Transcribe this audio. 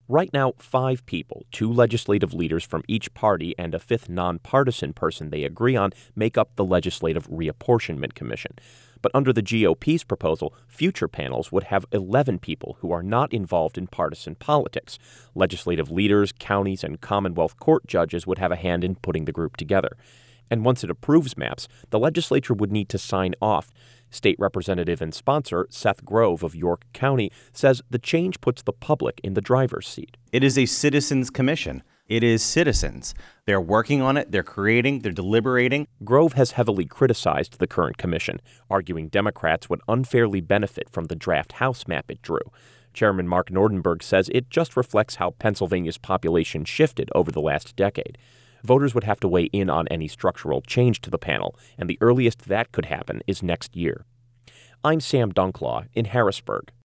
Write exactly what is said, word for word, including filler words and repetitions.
Right now, five people, two legislative leaders from each party and a fifth nonpartisan person they agree on, make up the Legislative Reapportionment Commission. But under the G O P's proposal, future panels would have eleven people who are not involved in partisan politics. Legislative leaders, counties, and Commonwealth Court judges would have a hand in putting the group together. And once it approves maps, the legislature would need to sign off. State Representative and sponsor Seth Grove of York County says the change puts the public in the driver's seat. It is a citizens' commission. It is citizens. They're working on it, they're creating, they're deliberating. Grove has heavily criticized the current commission, arguing Democrats would unfairly benefit from the draft House map it drew. Chairman Mark Nordenberg says it just reflects how Pennsylvania's population shifted over the last decade. Voters would have to weigh in on any structural change to the panel, and the earliest that could happen is next year. I'm Sam Dunklaw in Harrisburg.